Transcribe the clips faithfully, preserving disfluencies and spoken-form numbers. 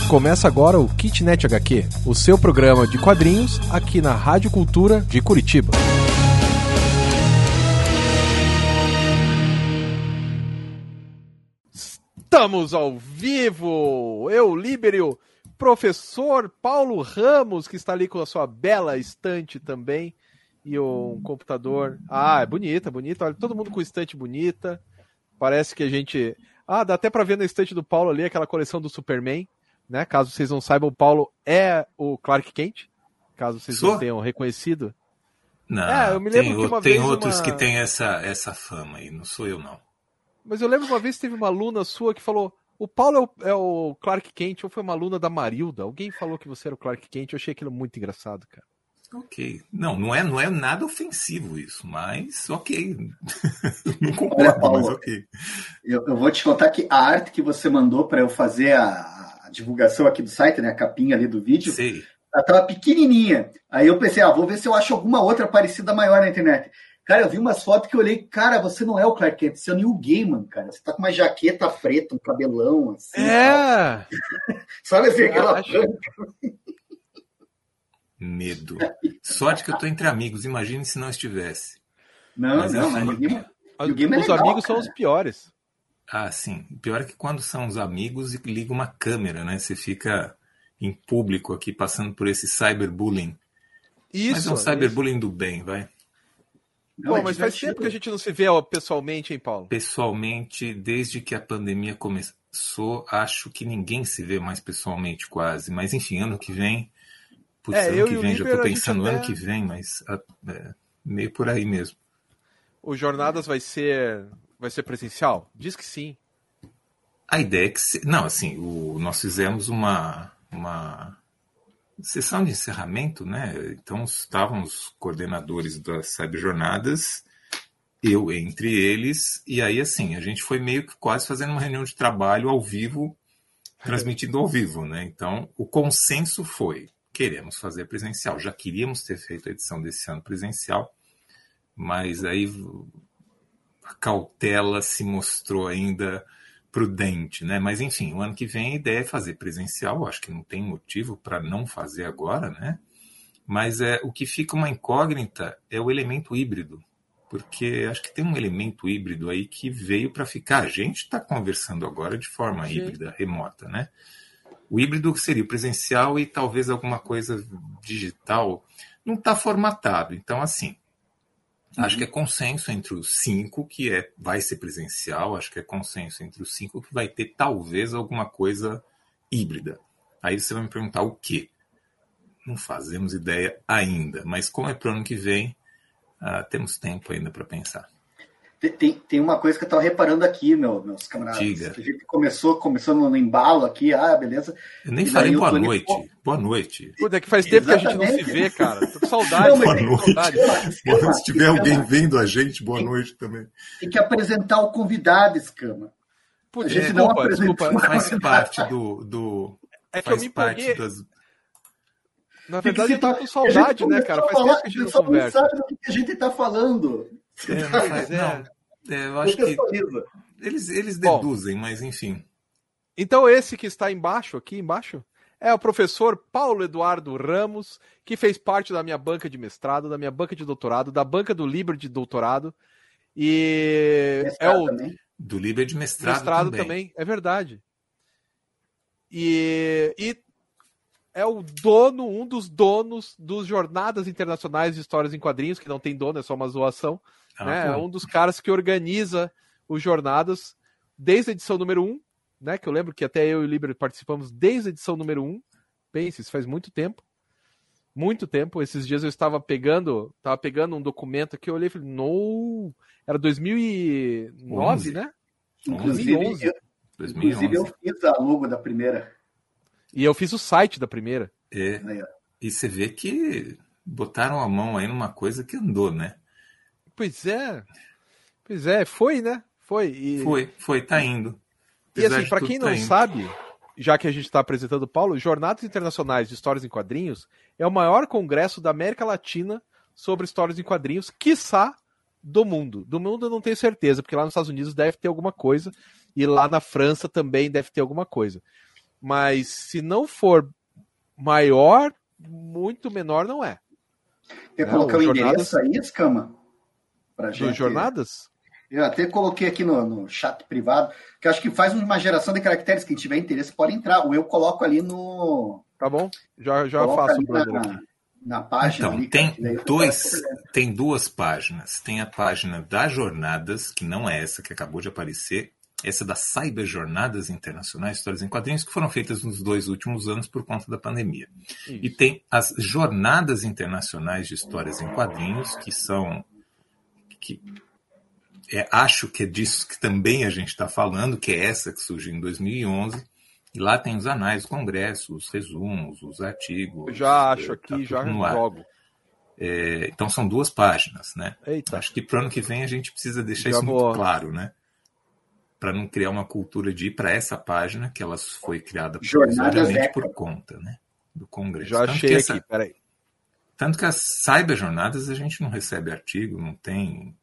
Começa agora o Kitnet agá quê, o seu programa de quadrinhos aqui na Rádio Cultura de Curitiba. Estamos ao vivo! Eu, Líberio, professor Paulo Ramos, que está ali com a sua bela estante também, e um computador. Ah, é bonita, bonita. Olha, todo mundo com estante bonita. Parece que a gente... Ah, dá até para ver na estante do Paulo ali aquela coleção do Superman, né? Caso vocês não saibam, o Paulo é o Clark Kent, caso vocês Sou? não tenham reconhecido. Não, é, eu me lembro tem, que uma tem vez outros uma... que têm essa, essa fama aí, não sou eu não. Mas eu lembro uma vez que teve uma aluna sua que falou: o Paulo é o, é o Clark Kent, ou foi uma aluna da Marilda. Alguém falou que você era o Clark Kent, eu achei aquilo muito engraçado, cara. Ok. Não, não é, não é nada ofensivo isso, mas ok. Não concordo, Olha, Paulo, mas ok. Eu, eu vou te contar que a arte que você mandou para eu fazer a, a divulgação aqui do site, né, a capinha ali do vídeo, Sei. ela tava pequenininha. Aí eu pensei, ah, vou ver se eu acho alguma outra parecida maior na internet. Cara, eu vi umas fotos que eu olhei, cara, você não é o Clark Kent, você é o Neil Gaiman, cara. Você tá com uma jaqueta preta, um cabelão, assim. É! Sabe assim, aquela... Acho... Medo. Sorte que eu tô entre amigos, imagine se não estivesse. Não, mas, não, mas o Gaiman, os, o Gaiman é os legal, amigos cara. são os piores. Ah, sim. O pior é que quando são os amigos e liga uma câmera, né? Você fica em público aqui passando por esse cyberbullying. Isso. Mas é um cyberbullying do bem, vai. Não, Bom, é mas faz divertido. tempo que a gente não se vê pessoalmente, hein, Paulo? Pessoalmente, desde que a pandemia começou, acho que ninguém se vê mais pessoalmente quase. Mas enfim, ano que vem... Putz, É, ano eu que e o vem, já Líber, tô a gente pensando até- ano que vem, mas é, meio por aí mesmo. O Jornadas vai ser vai ser presencial? Diz que sim. A ideia é que... Se... Não, assim, o... nós fizemos uma... uma... sessão de encerramento, né? Então estavam os coordenadores das cyberjornadas, eu entre eles, e aí assim, a gente foi meio que quase fazendo uma reunião de trabalho ao vivo, transmitido ao vivo, né? Então o consenso foi, queremos fazer presencial, já queríamos ter feito a edição desse ano presencial, mas aí a cautela se mostrou ainda prudente, né? Mas enfim, o ano que vem a ideia é fazer presencial, acho que não tem motivo para não fazer agora, né? Mas é, o que fica uma incógnita é o elemento híbrido, porque acho que tem um elemento híbrido aí que veio para ficar. A gente está conversando agora de forma Sim. híbrida, remota, né? O híbrido seria o presencial e talvez alguma coisa digital. Não está formatado, então assim, acho que é consenso entre os cinco que é, vai ser presencial, acho que é consenso entre os cinco que vai ter talvez alguma coisa híbrida. Aí você vai me perguntar o quê? Não fazemos ideia ainda, mas como é para o ano que vem, uh, temos tempo ainda para pensar. Tem, tem uma coisa que eu estava reparando aqui, meu, meus camaradas. Diga. Que a gente começou, começou no embalo aqui, ah, beleza. Eu nem E falei daí o boa Tony- noite. Boa noite. Puta, é que faz tempo que a gente não se Exatamente. vê, cara. Tô com saudade. Não, mas- Boa tô com noite. saudade. Boa noite. Se tiver Escama. alguém vendo a gente, boa noite também. Tem que apresentar o convidado, Escama. Puta, A gente desculpa, não apresentou. desculpa. Faz parte do... do É que eu faz me parte empolguei. das... Na Tem que verdade, eu tô citar- com saudade, a gente né, cara? Faz começou a tempo que a gente não falar, o pessoal conversa. sabe do que a gente está falando. É, não, Mas faz- é. não, é, eu acho que Contextualiza. eles, eles Bom. deduzem, mas enfim. Então esse que está embaixo, aqui embaixo, é o professor Paulo Eduardo Ramos, que fez parte da minha banca de mestrado, da minha banca de doutorado, da banca do Liber de doutorado, e Mestrado é o também. Do Liber de mestrado, mestrado também. também, é verdade. E, e é o dono, um dos donos dos Jornadas Internacionais de Histórias em Quadrinhos, que não tem dono, é só uma zoação, Ah, né? É pô. um dos caras que organiza os Jornadas desde a edição número um, né? Que eu lembro que até eu e o Liber participamos desde a edição número um. Pense, isso faz muito tempo. Muito tempo. Esses dias eu estava pegando, estava pegando um documento que eu olhei e falei, no, era dois mil e nove, onze. né? Inclusive, dois mil e onze. eu, dois mil e onze. inclusive, eu fiz a logo da primeira. E eu fiz o site da primeira. É, Aí, ó. e você vê que botaram a mão aí numa coisa que andou, né? Pois é. Pois é, foi, né? Foi. E, Foi, foi, tá indo. e Apesar assim, de para tudo, quem tá não indo. sabe, já que a gente está apresentando o Paulo, Jornadas Internacionais de Histórias em Quadrinhos é o maior congresso da América Latina sobre histórias em quadrinhos, quiçá do mundo. Do mundo eu não tenho certeza, porque lá nos Estados Unidos deve ter alguma coisa, e lá na França também deve ter alguma coisa. Mas se não for maior, muito menor não é. Quer É, colocar o o Jornadas- endereço aí, Escama? Pra Dos gente... Jornadas? Eu até coloquei aqui no, no chat privado, que acho que faz uma geração de caracteres. Quem tiver interesse pode entrar. Ou eu coloco ali no... Tá bom? Já, já coloco faço o ali brother na, aqui. na página. Então, ali, tem, cara, que daí o dois, cara- tem duas páginas. Tem a página das Jornadas, que não é essa que acabou de aparecer. Essa da Cyber Jornadas Internacionais, Histórias em Quadrinhos, que foram feitas nos dois últimos anos por conta da pandemia. Isso. E tem as Jornadas Internacionais de Histórias em Quadrinhos, que são... que é, acho que é disso que também a gente está falando, que é essa que surgiu em dois mil e onze. E lá tem os anais, o congresso, os resumos, os artigos. Eu já acho tá aqui, tudo já no ar. jogo. É, então são duas páginas, né? Eita. Acho que para o ano que vem a gente precisa deixar Já isso vou. muito claro, né? Para não criar uma cultura de ir para essa página, que ela foi criada Jornadas provisoriamente Eco. por conta, né? Do congresso. Já Tanto achei que aqui, essa- peraí. Tanto que as Cyber Jornadas a gente não recebe artigo, não tem.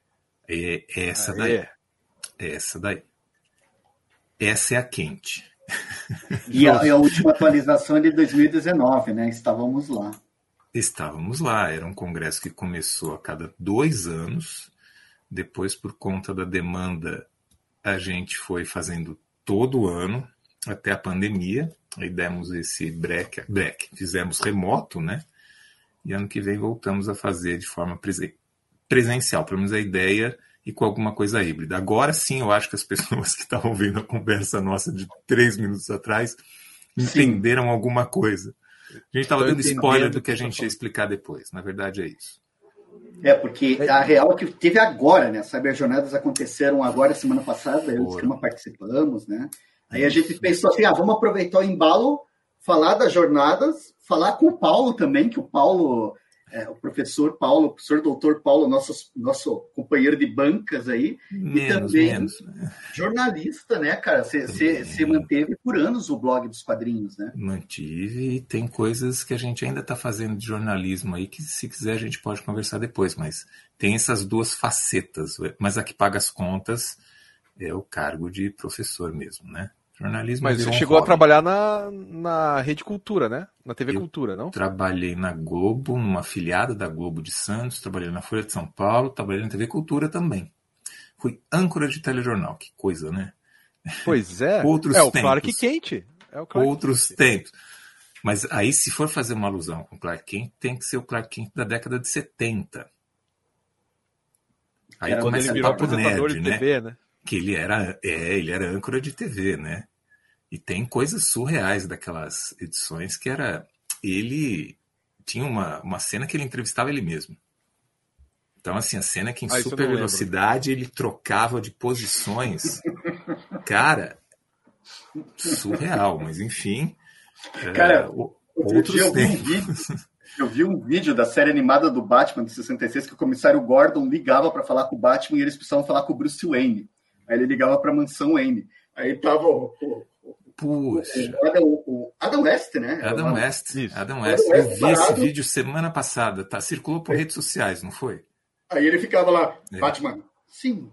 É, é essa Aê. daí. É essa daí. Essa é a quente. E a, e a última atualização é de dois mil e dezenove, né? Estávamos lá. Estávamos lá, era um congresso que começou a cada dois anos, depois, por conta da demanda, a gente foi fazendo todo ano, até a pandemia, aí demos esse break, break, fizemos remoto, né? E ano que vem voltamos a fazer de forma presen- presencial, pelo menos a ideia, e com alguma coisa híbrida. Agora sim, eu acho que as pessoas que estavam vendo a conversa nossa de três minutos atrás entenderam alguma coisa. A gente estava Tô dando spoiler entendendo do que a o que gente tá ia explicar depois. Na verdade, é isso. É, porque a real é que teve agora, né? As Cyberjornadas aconteceram agora, semana passada, eu e o Foram. Esquema participamos, né? Aí a gente pensou assim, ah, vamos aproveitar o embalo, falar das jornadas, falar com o Paulo também, que o Paulo, é, o professor Paulo, o professor doutor Paulo, nosso, nosso companheiro de bancas aí, Menos, também- menos. né? jornalista, né, cara? Você manteve por anos o blog dos quadrinhos, né? Mantive e tem coisas que a gente ainda está fazendo de jornalismo aí que, se quiser, a gente pode conversar depois, mas tem essas duas facetas. Mas a que paga as contas é o cargo de professor mesmo, né? Jornalismo Mas virou você um chegou a hobby. trabalhar na, na Rede Cultura, né? Na T V Eu- Cultura, não? Trabalhei na Globo, numa afiliada da Globo de Santos, trabalhei na Folha de São Paulo, trabalhei na T V Cultura também. Fui âncora de telejornal, que coisa, né? Pois é. Outros é o tempos. Clark Kent. É o Clark Outros Kent. tempos. Mas aí, se for fazer uma alusão com o Clark Kent, tem que ser o Clark Kent da década de setenta. Aí Era Quando começa ele a virou papo apresentador nerd, de né? T V, né? Que ele era, é, ele era âncora de T V, né? E tem coisas surreais daquelas edições que era... Ele tinha uma, uma cena que ele entrevistava ele mesmo. Então, assim, a cena que em Ah, isso eu super não lembro. velocidade ele trocava de posições. Cara, surreal, mas enfim. é, Cara, o- Outro outros dia eu vi, um tempos. vídeo, eu vi um vídeo da série animada do Batman de sessenta e seis que o comissário Gordon ligava para falar com o Batman e eles precisavam falar com o Bruce Wayne. Aí ele ligava para a mansão Wayne. Aí tava o, o, Puxa. o, Adam, o Adam West, né? Adam West. Isso. Adam Adam West. West Eu vi esse parado. vídeo semana passada, tá? Circulou por redes sociais, não foi? Aí ele ficava lá, É. Batman, sim.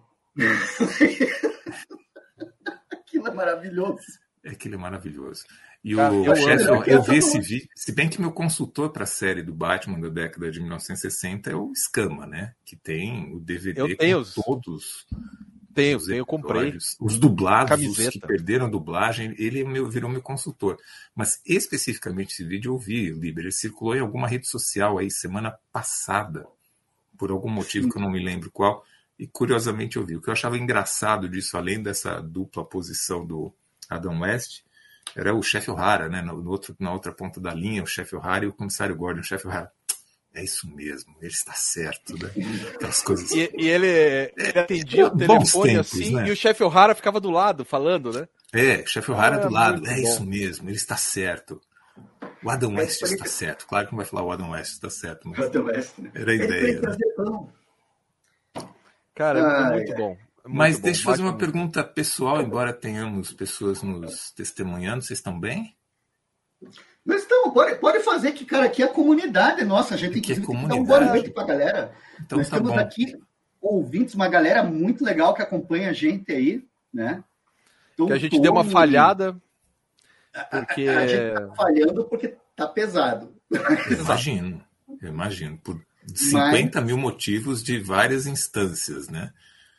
Aquilo é maravilhoso. Aquilo é maravilhoso. E Cara, o eu chefe, amo, eu, eu vi amo. esse vídeo, se bem que meu consultor para a série do Batman da década de mil novecentos e sessenta é o Escama, né? Que tem o D V D Eu tenho com os- todos Tenho, os tenho, eu comprei. episódios. Os dublados, Camiseta. os que perderam a dublagem, ele é meu- virou meu consultor. Mas especificamente esse vídeo eu vi, Liber, ele circulou em alguma rede social aí semana passada, por algum motivo que eu não me lembro qual, e curiosamente eu vi. O que eu achava engraçado disso, além dessa dupla posição do Adam West, era o chefe O'Hara, né? No, no outro, na outra ponta da linha, o chefe O'Hara e o comissário Gordon. O chefe O'Hara, é isso mesmo, ele está certo, né? Aquelas coisas. E, e ele, ele atendia o Bons telefone tempos, assim né? e o chefe O'Hara ficava do lado, falando, né? É, o chefe O'Hara Ah, do lado, muito é bom. isso mesmo, ele está certo. O Adam West está certo. Claro que não vai falar o Adam West está certo, mas Adam West, né? era a Ele ideia. foi Né? trazer pão. Cara, é Ai, muito bom. É muito Mas bom. deixa eu fazer uma Batman- pergunta pessoal, embora tenhamos pessoas nos testemunhando, vocês estão bem? Mas então, pode, pode fazer que, cara, aqui é a comunidade nossa. A gente tem que, Aqui é tem que dar um comunidade. boa noite pra galera. Então Nós tá temos bom. aqui ouvintes, uma galera muito legal que acompanha a gente aí, né? Então, Que a gente deu uma Tony- falhada. Porque... A, a, a gente tá falhando porque tá pesado. Eu imagino, eu imagino. Por cinquenta Mas... mil motivos de várias instâncias, né?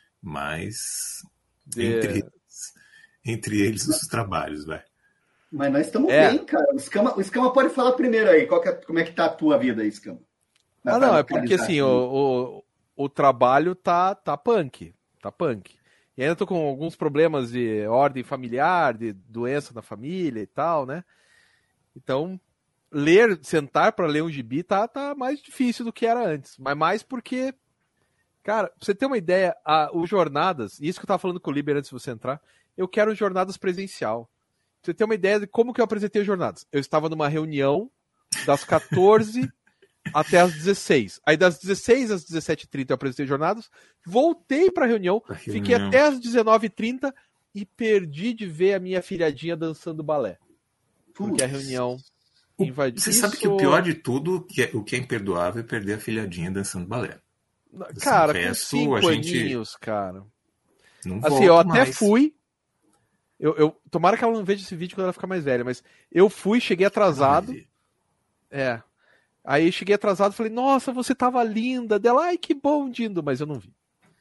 Mas entre, É, entre eles os trabalhos, vai. Mas nós estamos É. bem, cara. O Escama, o Escama pode falar primeiro aí. Qual que é- como é que tá a tua vida aí, Escama? Ah, não, é porque assim, o, o, o trabalho tá, tá punk, tá punk. E ainda tô com alguns problemas de ordem familiar, de doença na família e tal, né? Então, ler, sentar para ler um gibi tá, tá mais difícil do que era antes. Mas mais porque, cara, pra você ter uma ideia, a, o Jornadas, isso que eu tava falando com o Liber antes de você entrar, eu quero um Jornadas presencial. Pra você ter uma ideia de como que eu apresentei o Jornadas. Eu estava numa reunião das quatorze até as dezesseis. Aí das dezesseis às dezessete e trinta eu apresentei Jornadas, voltei pra reunião, A fiquei reunião. até às dezenove e trinta e perdi de ver a minha filhadinha dançando balé. Porque a reunião O- invadiu. Você sabe que o pior de tudo, que é, o que é imperdoável, é perder a filhadinha dançando balé. Assim, Cara, o com resto, cinco a gente aninhos, cara. não Assim, eu volta até mais. fui. Eu, eu, tomara que ela não veja esse vídeo quando ela ficar mais velha, mas eu fui, cheguei Ela vai atrasado. ver. É. Aí cheguei atrasado e falei, nossa, você tava linda. Dela, ai, que bom, Dindo, mas eu não vi.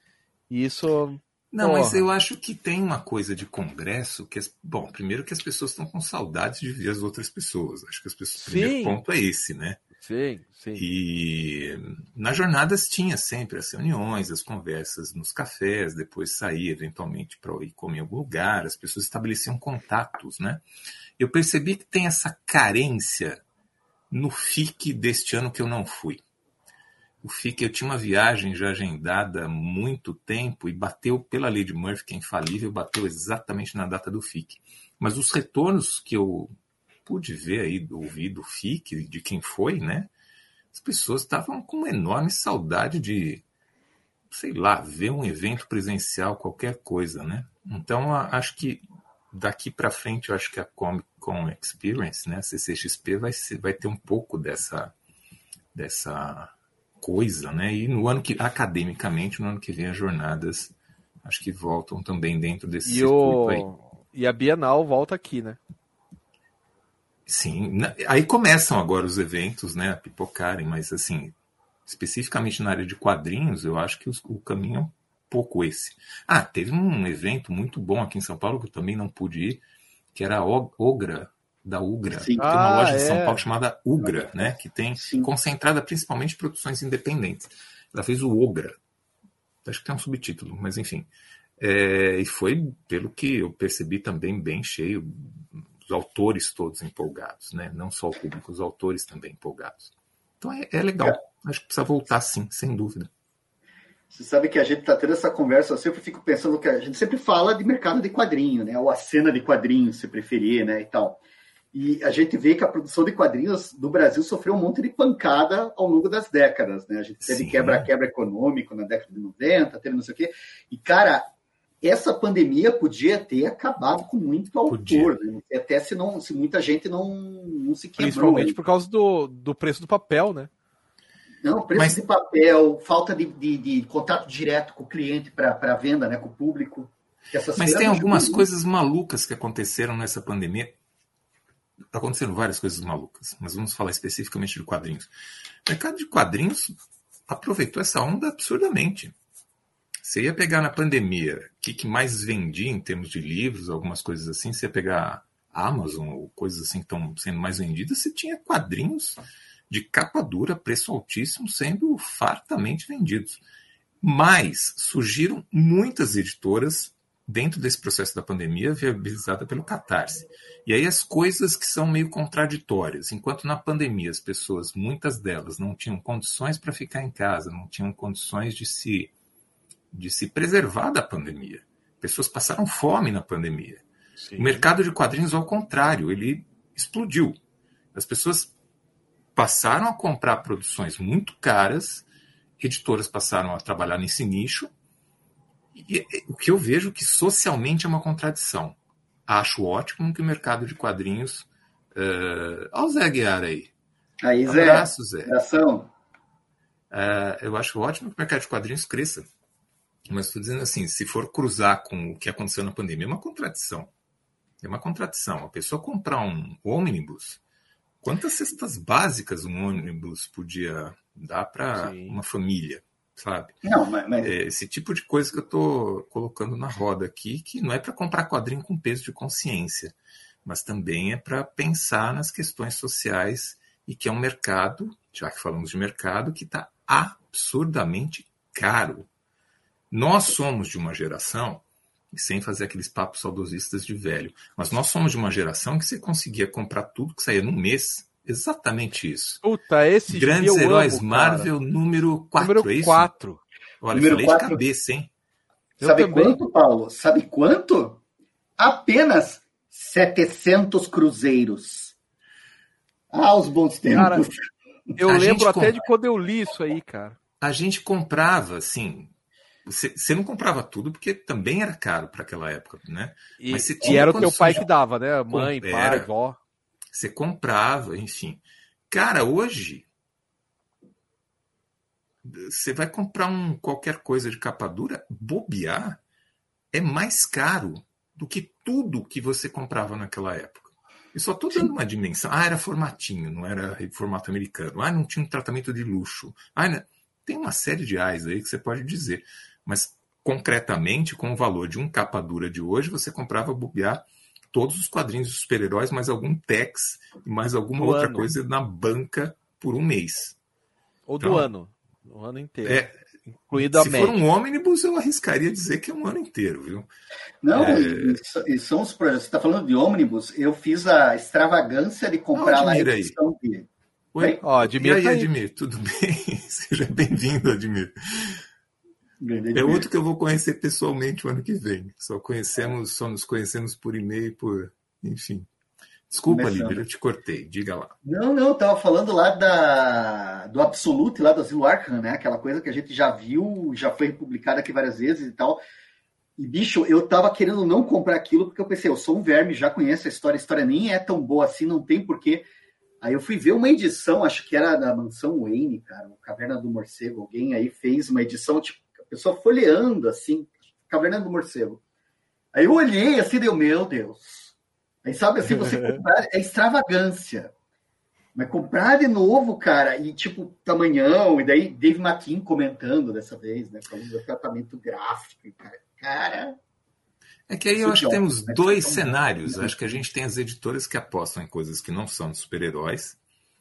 E isso. Não, mas porra. eu acho que tem uma coisa de congresso que, as- bom, primeiro que as pessoas estão com saudades de ver as outras pessoas. Acho que as pessoas, o primeiro Sim. ponto é esse, né? Sim, sim. E nas jornadas tinha sempre as reuniões, as conversas nos cafés, depois sair eventualmente para ir comer em algum lugar, as pessoas estabeleciam contatos, né? Eu percebi que tem essa carência no F I C deste ano que eu não fui. O F I C, eu tinha uma viagem já agendada há muito tempo e bateu pela lei de Murphy, que é infalível, bateu exatamente na data do F I C. Mas os retornos que eu pude ver aí, ouvir do F I C, de quem foi, né? As pessoas estavam com uma enorme saudade de, sei lá, ver um evento presencial, qualquer coisa, né? Então, a- acho que daqui para frente, eu acho que a Comic Con Experience, né, a C C X P, vai, ser, vai ter um pouco dessa, dessa coisa, né? E no ano que, academicamente, no ano que vem, as jornadas, acho que voltam também dentro desse E, circuito aí. o... e a Bienal volta aqui, né? Sim, na- aí começam agora os eventos, né, a pipocarem, mas assim, especificamente na área de quadrinhos, eu acho que os- o caminho é um pouco esse. Ah, teve um evento muito bom aqui em São Paulo, que eu também não pude ir, que era a O- Ogra, da Ugra. Sim. Tem uma Ah, loja em São é. Paulo chamada Ugra, né, que tem Sim. concentrada principalmente em produções independentes. Ela fez o Ogra. Acho que tem um subtítulo, mas enfim. É, e foi, pelo que eu percebi, também bem cheio, os autores todos empolgados, né? Não só o público, os autores também empolgados. Então é, é legal. Acho que precisa voltar sim, sem dúvida. Você sabe que a gente está tendo essa conversa, eu sempre fico pensando que a gente sempre fala de mercado de quadrinho, né? Ou a cena de quadrinhos, se preferir, né? E tal. E a gente vê que a produção de quadrinhos do Brasil sofreu um monte de pancada ao longo das décadas, né? A gente teve Sim. quebra-quebra econômico na década de noventa, teve não sei o quê. E, cara, essa pandemia podia ter acabado com muito Podia. autor, né? Até se, não, se muita gente não, não se quebrou. Principalmente aí. por causa do, do preço do papel, né? Não, preço Mas- de papel, falta de, de, de contato direto com o cliente para venda, né, com o público. Que essas Mas feiras tem não algumas ajudam, coisas malucas que aconteceram nessa pandemia. Aconteceram várias coisas malucas, mas vamos falar especificamente de quadrinhos. O mercado de quadrinhos aproveitou essa onda absurdamente. Você ia pegar na pandemia o que, que mais vendia em termos de livros, algumas coisas assim, você ia pegar a Amazon ou coisas assim que estão sendo mais vendidas, você tinha quadrinhos de capa dura, preço altíssimo, sendo fartamente vendidos. Mas surgiram muitas editoras dentro desse processo da pandemia, viabilizada pelo Catarse. E aí as coisas que são meio contraditórias. Enquanto na pandemia as pessoas, muitas delas, não tinham condições para ficar em casa, não tinham condições de se, de se preservar da pandemia. Pessoas passaram fome na pandemia. Sim. O mercado de quadrinhos, ao contrário, ele explodiu. As pessoas passaram a comprar produções muito caras, editoras passaram a trabalhar nesse nicho, e o que eu vejo que socialmente é uma contradição. Acho ótimo que o mercado de quadrinhos... Uh, olha o Zé Aguiar aí. Aí, Zé, Abraço, Zé. abração. Uh, eu acho ótimo que o mercado de quadrinhos cresça. Mas estou dizendo assim, se for cruzar com o que aconteceu na pandemia, é uma contradição. É uma contradição. A pessoa comprar um ônibus, quantas cestas básicas um ônibus podia dar para uma família, sabe? Não, mas, mas... É esse tipo de coisa que eu estou colocando na roda aqui, que não é para comprar quadrinho com peso de consciência, mas também é para pensar nas questões sociais e que é um mercado, já que falamos de mercado, que está absurdamente caro. Nós somos de uma geração, sem fazer aqueles papos saudosistas de velho, mas nós somos de uma geração que você conseguia comprar tudo que saía num mês. Exatamente isso. Puta, esse Grandes Heróis amo, Marvel número quatro, número é isso? quatro. Olha, Número falei quatro. de cabeça, hein? Eu Sabe também. quanto, Paulo? Sabe quanto? Apenas setecentos cruzeiros. Ah, os bons tempos. Cara, eu A lembro gente até compra. de quando eu li isso aí, cara. A gente comprava, assim... Você, você não comprava tudo porque também era caro para aquela época, né? E, Mas você e tinha era o teu condições pai de- que dava, né? Mãe, pai, Era. vó. Você comprava, enfim. Cara, hoje... Você vai comprar um, qualquer coisa de capa dura, bobear, é mais caro do que tudo que você comprava naquela época. Eu só estou dando uma dimensão. Ah, era formatinho, não era formato americano. Ah, não tinha um tratamento de luxo. Ah, não... Tem uma série de ais aí que você pode dizer. Mas, concretamente, com o valor de um capa dura de hoje, você comprava bobear todos os quadrinhos dos super-heróis, mais algum Tex e mais alguma Do outra ano. coisa na banca por um mês. Ou do Então, ano. O ano inteiro. É, Incluído a se média. for um ônibus, eu arriscaria dizer que é um ano inteiro, viu? Não, É. e, e são os projetos. Você está falando de ônibus, eu fiz a extravagância de comprar Ah, lá a Admir aí. edição de. Oi? Ó, Admir e aí, tá aí. Admir, tudo bem? Seja bem-vindo, Admir. Grande É Admir. outro que eu vou conhecer pessoalmente o ano que vem. Só conhecemos, só nos conhecemos por e-mail, por. Enfim. Desculpa, Começando. Líbia, eu te cortei. Diga lá. Não, não, eu tava falando lá da, do Absolute, lá do Asilo Arkham, né? Aquela coisa que a gente já viu, já foi republicada aqui várias vezes e tal. E, bicho, eu tava querendo não comprar aquilo porque eu pensei, eu sou um verme, já conheço a história, a história nem é tão boa assim, não tem porquê. Aí eu fui ver uma edição, acho que era da Mansão Wayne, cara, o Caverna do Morcego. Alguém aí fez uma edição, tipo, a pessoa folheando, assim, Caverna do Morcego. Aí eu olhei assim, deu, meu Deus. Aí sabe assim, você comprar é extravagância. Mas comprar de novo, cara, e tipo, tamanhão, e daí Dave McKean comentando dessa vez, né? Falando do tratamento gráfico, cara. Cara. É que aí Isso eu acho que de temos ótimo, né? dois Então, cenários. Acho que a gente tem as editoras que apostam em coisas que não são de super-heróis.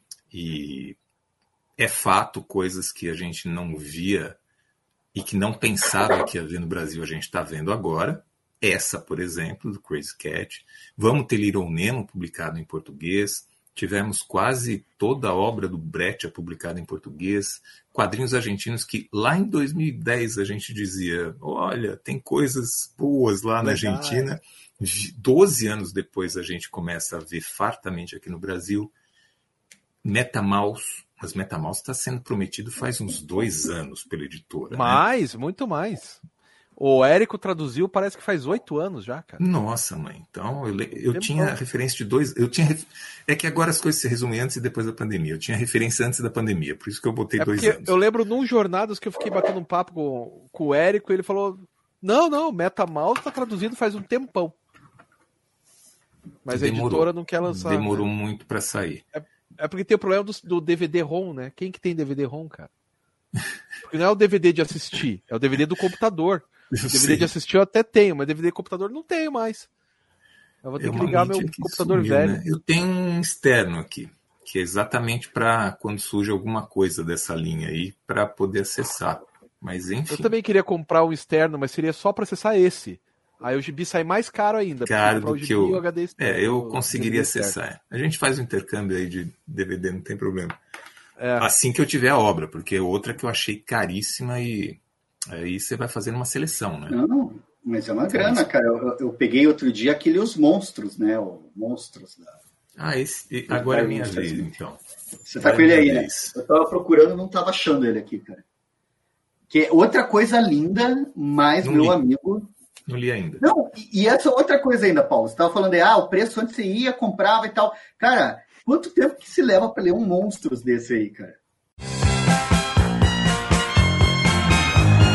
E é fato, coisas que a gente não via e que não pensava que ia ver no Brasil, a gente está vendo agora. Essa, por exemplo, do Crazy Cat. Vamos ter Little Nemo publicado em português. Tivemos quase toda a obra do Brecha publicada em português. Quadrinhos argentinos que lá em dois mil e dez a gente dizia, olha, tem coisas boas lá na Legal. Argentina. doze anos depois a gente começa a ver fartamente aqui no Brasil. Metamaus. Mas Metamaus está sendo prometido faz uns dois anos pela editora. Né? Mais, muito mais. O Érico traduziu, parece que faz oito anos já, cara. Nossa, mãe. Então, eu, eu Demorou. tinha referência de dois... Eu tinha, é que agora as coisas se resumem antes e depois da pandemia. Eu tinha referência antes da pandemia, por isso que eu botei É dois porque anos. eu lembro num Jornadas que eu fiquei batendo um papo com, com o Érico e ele falou: não, não, Metamaus tá traduzido faz um tempão. Mas Demorou. a editora não quer lançar. Demorou né? muito para sair. É porque tem o problema do, do D V D-ROM, né? Quem que tem D V D-ROM, cara? Porque não é o D V D de assistir, é o D V D do computador. Eu D V D sei. de assistir eu até tenho, mas D V D de computador não tenho mais. Eu vou ter É que uma ligar meu mídia que computador sumiu, velho. né? Eu tenho um externo aqui, que é exatamente para quando surge alguma coisa dessa linha aí, para poder acessar. Mas enfim, Eu também queria comprar um externo, mas seria só para acessar esse. Aí o gibi sai mais caro ainda. porque caro comprar o do que gibi e o eu... H D externo, É, eu o conseguiria D V D externo. acessar. A gente faz um intercâmbio aí de D V D, não tem problema. É. Assim que eu tiver a obra, porque é outra que eu achei caríssima e aí você vai fazendo uma seleção, né? Não, mas é uma grana, cara. Eu, eu peguei outro dia aquele Os Monstros, né? O Monstros da. Ah, esse, agora é a minha vez, então. Você tá Agora com ele é aí, minha né? vez. Eu tava procurando, não tava achando ele aqui, cara. Que é outra coisa linda, mas Não meu li. amigo. Não li ainda. Não, e e essa outra coisa ainda, Paulo. Você tava falando aí, ah, o preço onde você ia, comprava e tal. Cara, quanto tempo que se leva pra ler um Monstros desse aí, cara?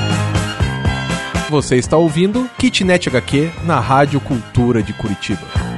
Você está ouvindo Kitnet H Q na Rádio Cultura de Curitiba.